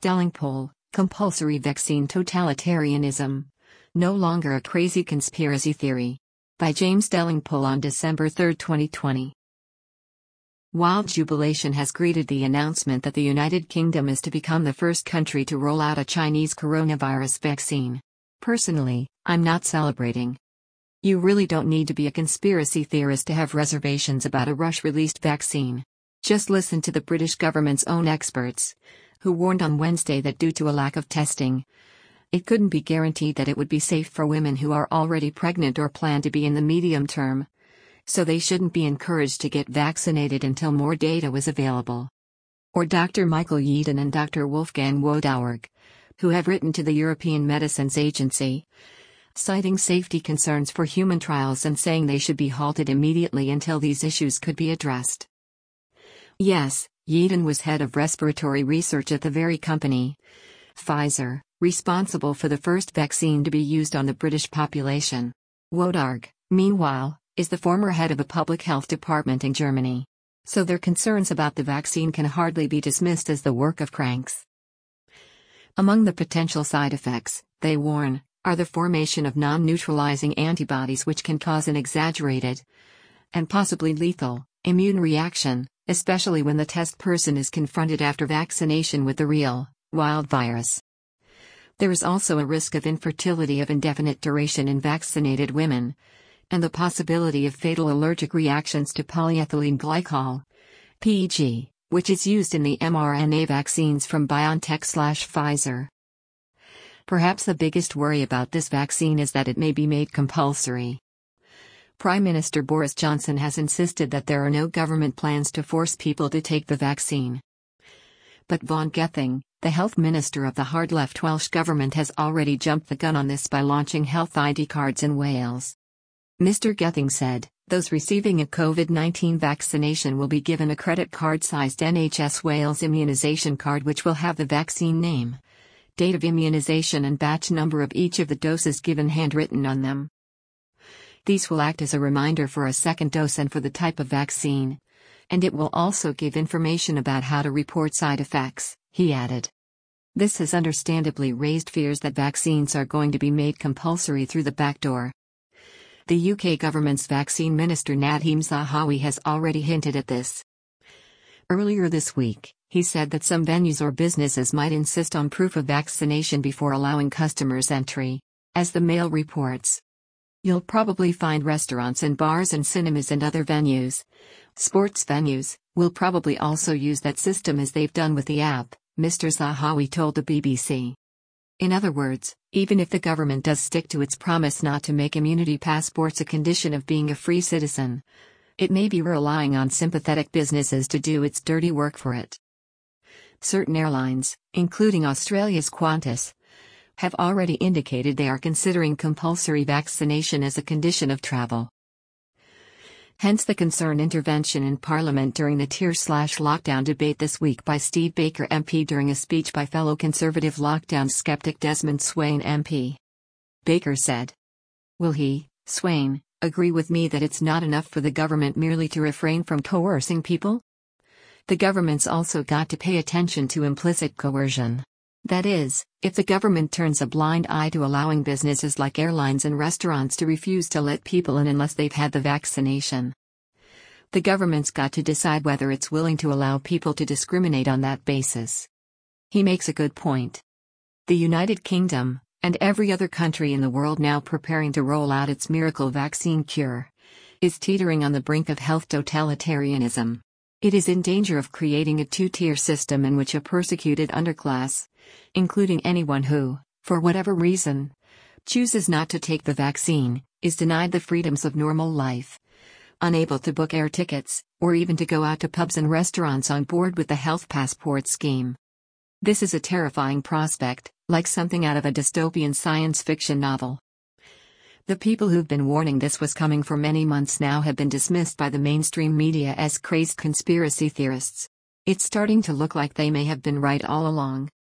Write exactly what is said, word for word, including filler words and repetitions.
Delingpole, Compulsory Vaccine Totalitarianism. No longer a crazy conspiracy theory. By James Delingpole on December third, twenty twenty. Wild jubilation has greeted the announcement that the United Kingdom is to become the first country to roll out a Chinese coronavirus vaccine. Personally, I'm not celebrating. You really don't need to be a conspiracy theorist to have reservations about a Rush-released vaccine. Just listen to the British government's own experts, who warned on Wednesday that due to a lack of testing, it couldn't be guaranteed that it would be safe for women who are already pregnant or plan to be in the medium term, so they shouldn't be encouraged to get vaccinated until more data was available. Or Doctor Michael Yeadon and Doctor Wolfgang Wodarg, who have written to the European Medicines Agency, citing safety concerns for human trials and saying they should be halted immediately until these issues could be addressed. Yes, Yeadon was head of respiratory research at the very company, Pfizer, responsible for the first vaccine to be used on the British population. Wodarg, meanwhile, is the former head of a public health department in Germany. So their concerns about the vaccine can hardly be dismissed as the work of cranks. Among the potential side effects, they warn, are the formation of non-neutralizing antibodies which can cause an exaggerated, and possibly lethal, immune reaction, especially when the test person is confronted after vaccination with the real, wild virus. There is also a risk of infertility of indefinite duration in vaccinated women, and the possibility of fatal allergic reactions to polyethylene glycol, P E G, which is used in the mRNA vaccines from BioNTech/Pfizer. Perhaps the biggest worry about this vaccine is that it may be made compulsory. Prime Minister Boris Johnson has insisted that there are no government plans to force people to take the vaccine. But Vaughan Gething, the health minister of the hard-left Welsh government, has already jumped the gun on this by launching health I D cards in Wales. Mister Gething said, those receiving a COVID nineteen vaccination will be given a credit card-sized N H S Wales immunisation card which will have the vaccine name, date of immunization and batch number of each of the doses given handwritten on them. These will act as a reminder for a second dose and for the type of vaccine, and it will also give information about how to report side effects, he added. This has understandably raised fears that vaccines are going to be made compulsory through the back door. The U K government's vaccine minister Nadhim Zahawi has already hinted at this. Earlier this week, he said that some venues or businesses might insist on proof of vaccination before allowing customers entry. As the Mail reports, you'll probably find restaurants and bars and cinemas and other venues, sports venues, will probably also use that system as they've done with the app, Mister Zahawi told the B B C. In other words, even if the government does stick to its promise not to make immunity passports a condition of being a free citizen, it may be relying on sympathetic businesses to do its dirty work for it. Certain airlines, including Australia's Qantas, have already indicated they are considering compulsory vaccination as a condition of travel. Hence the concerned intervention in Parliament during the tier-slash-lockdown debate this week by Steve Baker M P during a speech by fellow Conservative lockdown skeptic Desmond Swayne M P. Baker said, "Will he, Swayne, agree with me that it's not enough for the government merely to refrain from coercing people? The government's also got to pay attention to implicit coercion. That is, if the government turns a blind eye to allowing businesses like airlines and restaurants to refuse to let people in unless they've had the vaccination. The government's got to decide whether it's willing to allow people to discriminate on that basis." He makes a good point. The United Kingdom, and every other country in the world now preparing to roll out its miracle vaccine cure, is teetering on the brink of health totalitarianism. It is in danger of creating a two-tier system in which a persecuted underclass, including anyone who, for whatever reason, chooses not to take the vaccine, is denied the freedoms of normal life, unable to book air tickets, or even to go out to pubs and restaurants on board with the health passport scheme. This is a terrifying prospect, like something out of a dystopian science fiction novel. The people who've been warning this was coming for many months now have been dismissed by the mainstream media as crazed conspiracy theorists. It's starting to look like they may have been right all along.